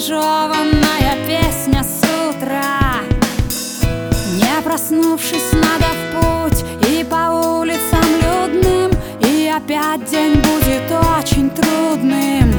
зажеванная песня с утра. Не проснувшись, надо в путь и по улицам людным, и опять день будет очень трудным.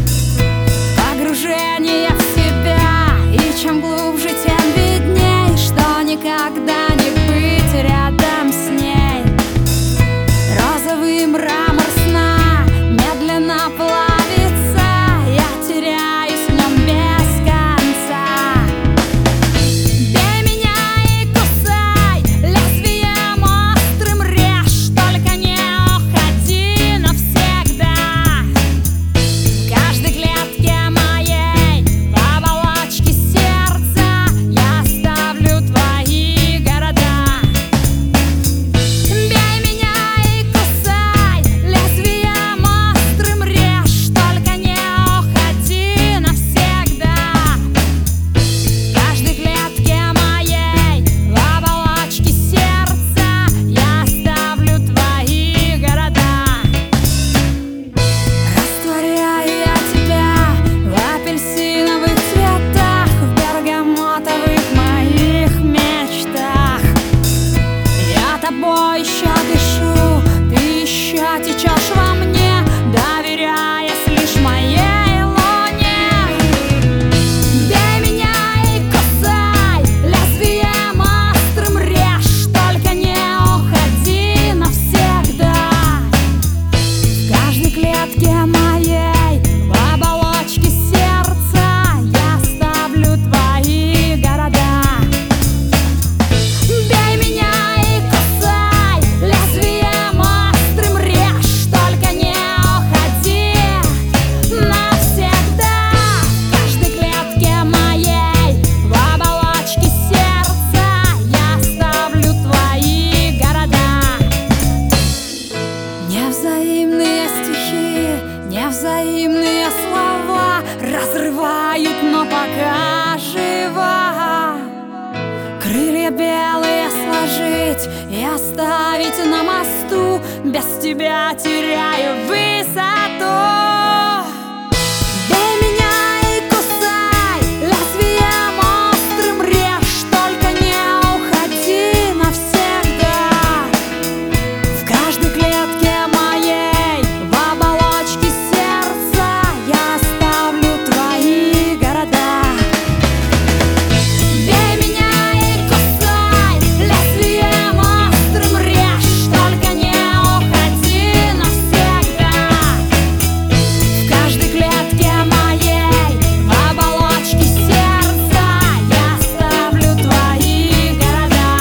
Погружение в себя, и чем глубже, тем видней, что никогда не быть рядом с ней. Розовый мрамор сна медленно плавится, я теряюсь в нем без конца. Бей меня и кусай, лезвием острым режь, только не уходи навсегда. В каждой клетке моей, в оболочке сердца, я оставлю твои города. Бей меня и кусай, лезвием острым режь, только не уходи навсегда. В каждой клетке моей, в оболочке сердца, я оставлю твои города. Растворяю я тебя в апельсиновых цветах, в бергамотовых моих мечтах. Я тобой еще дышу, ты еще течешь во мне, доверяясь лишь моей луне. Бей меня и кусай, лезвием острым режь, только не уходи навсегда. В каждой клетке моей, в оболочке сердца, я оставлю твои города. Бей меня и кусай, лезвием острым режь, только не уходи навсегда. В каждой клетке моей, в оболочке сердца, я оставлю твои города. Невзаимные стихи, невзаимные слова разрывают, но пока жива. Крылья белые сложить и оставить на мосту, без тебя теряю высоту. Бей меня и кусай, лезвием острым режь, только не уходи навсегда. В каждой клетке моей, в оболочке сердца, я оставлю твои города. Бей меня и кусай, лезвием острым режь, только не уходи навсегда. В каждой клетке моей, в оболочке сердца, я оставлю твои города.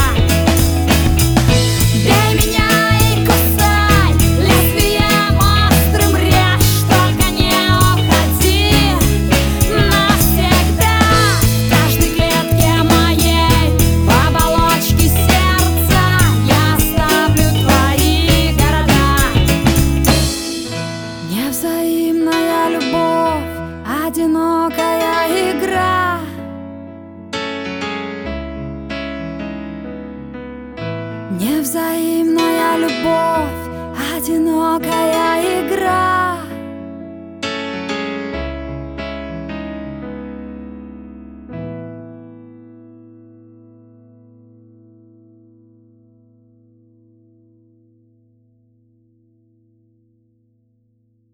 Бей меня и кусай, лезвием острым режь, только не уходи навсегда. В каждой клетке моей, в оболочке сердца, я оставлю твои города. Невзаимная любовь, одинокая игра. Невзаимная любовь, одинокая